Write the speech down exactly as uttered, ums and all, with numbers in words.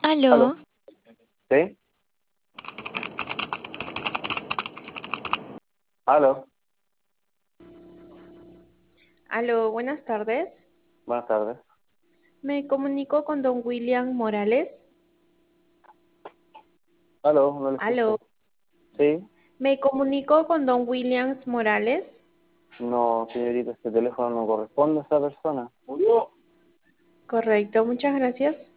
¿Aló? ¿Aló? ¿Sí? ¿Aló? Aló, buenas tardes. Buenas tardes. Me comunico con don William Morales. ¿Aló? No le Aló, escucho. ¿Sí? me comunico con don Williams Morales. No, señorita, este teléfono no corresponde a esa persona. Correcto, muchas gracias.